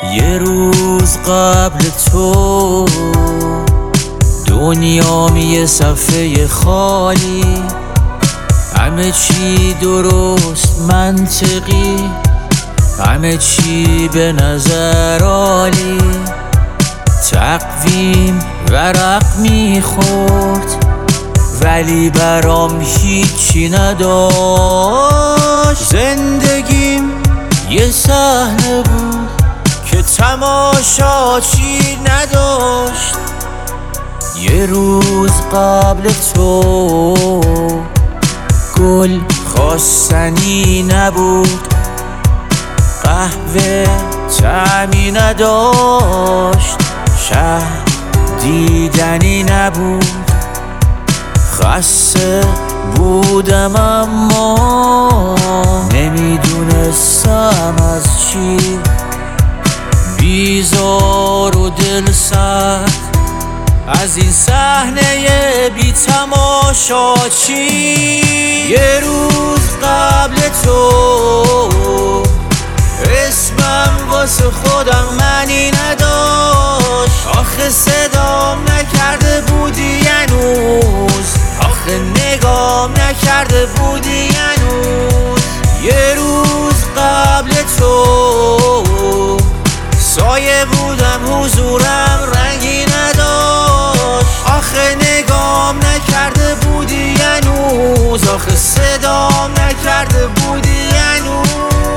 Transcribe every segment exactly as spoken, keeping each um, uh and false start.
یه روز قبل تو دنیام یه صفحه خالی، همه چی درست منطقی، همه چی به نظر عالی. تقویم ورق میخورد ولی برام هیچی نداشت. زندگیم یه صحنه بود که تماشاچی نداشت. یه روز قبل تو گل خواستنی نبود، قهوه طعمی نداشت، شهر دیدنی نبود. خسته بودم اما نمیدونستم از چی، بیزار و دل سرد از این صحنه بی تماشاچی. یه روز قبل تو اسمم واسه خودم معنی نداشت. آخه صدام نکرده بودی هنوز، آخه نگام نکرده بودی هنوز. یه روز قبل تو سایه بودم حضورم رنگی نداشت. آخه نگام نکرده بودی هنوز، آخه صدام نکرده بودی هنوز.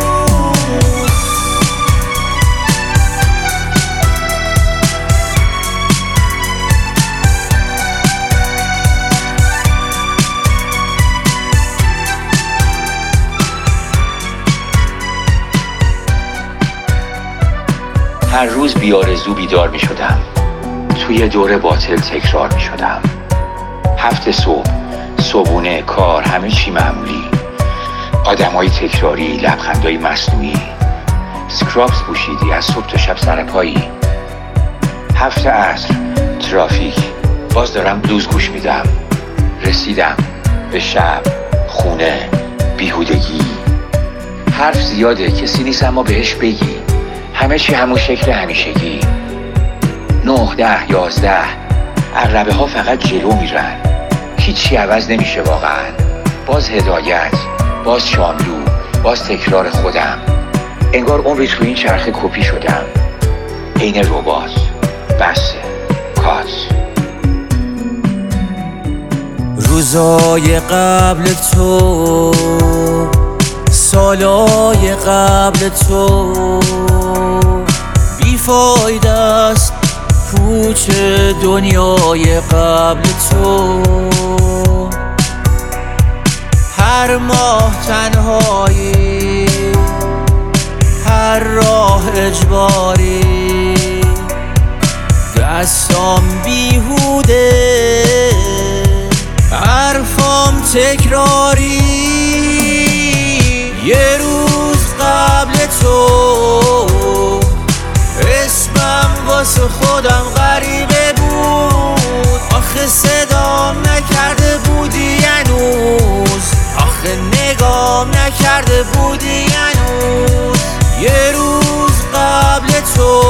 هر روز بیارزو بیدار می شدم، توی دوره باطل تکرار می شدم. هفت صبح، صبحونه، کار، همه چی معمولی. آدمای تکراری، لبخندای مصنوعی. سکرابز پوشیدی از صبح تا شب سر پایی. هفت عصر، ترافیک، باز دارم بلوز گوش میدم. رسیدم به شب، خونه، بیهودگی. حرف زیاده، کسی نیست اما بهش بگی. همه چی همون شکل همیشگی. نه ده یازده عقربه ها فقط جلو میرن، هیچی عوض نمیشه واقعا. باز هدایت، باز شاملو، باز تکرار خودم. انگار عمری تو این چرخه کپی شدم، عین ربات. بس کات. روزای قبل تو، سالای قبل تو بیفایده است. پوچ دنیای قبل تو، هر ماه تنهایی، هر راه اجباری، دستام بیهوده، حرفام تکراری. یه روز قبل تو اسمم واسه خودم غریبه بود. آخه صدام نکرده بودی هنوز، آخه نگام نکرده بودی هنوز. یه روز قبل تو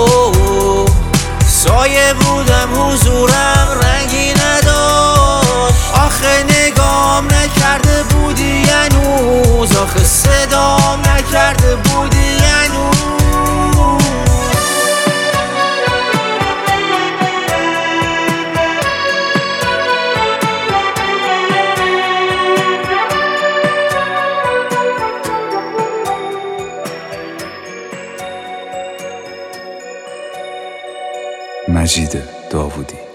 سایه بودم حضورم رنگی نداشت. آخه نگام نکرده بودی هنوز، آخه صدام نکرده بودی هنوز. مجید داوودی.